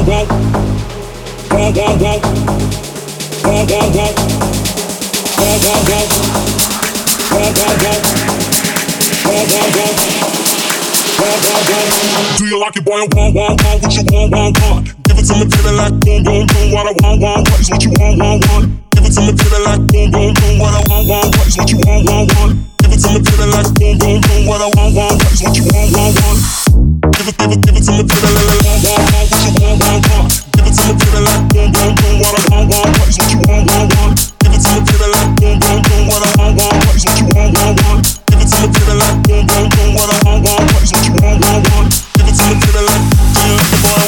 Do you like it, boy? I want, what you want. Give it to me, baby, like boom, boom, boom. What I want, what is what you want. Give it to me, baby, like boom, boom, boom. What I want, what is what you want. Give it to me, baby, like boom, boom, boom. What I want, what is what you want. Give it to me, baby, like what you want. Give it to me, baby, like boom, boom, boom. What I want, what is what you want. Give it to me, baby, like boom, boom, boom. What I want, what is what you want. Give it to me, baby, like boom, boom, boom. What I want, what is what you want. Give it to me, baby, like do you like the boy?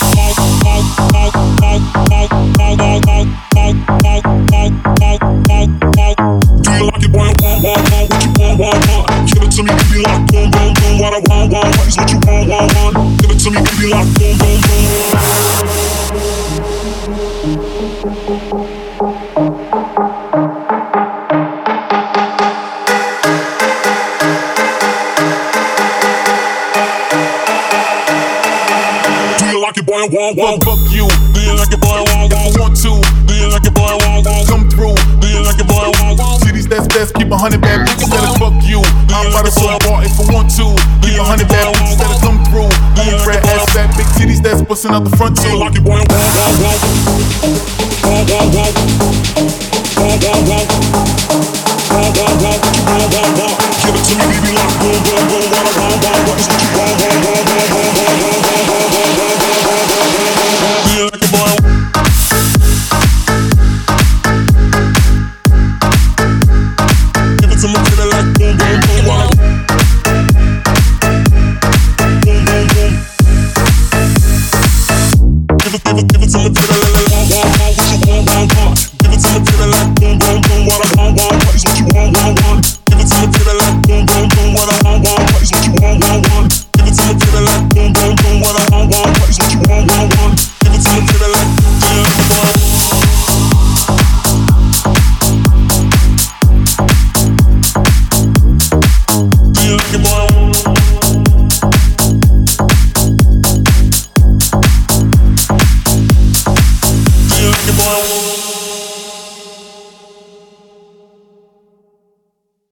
Do you like it, boy? What you want. Give it to me, baby, like boom, boom, boom. What I want, what is what you want. Give it to me, baby, like boom, boom, boom. Boy, fuck you. Do you like it, boy? Want to? Do you like it, boy? Come through. Do you like it, boy? Cities that's best, keep 100 bad bitches that'll fuck you. I'm about to so bar if I want to. Keep 100 bad bitches that'll come through. Fat ass, fat big titties that's busting out the front too. Do you like it, boy? Give it to me, baby, like boom, boom, boom. What I want, what is what you want. Give it to me.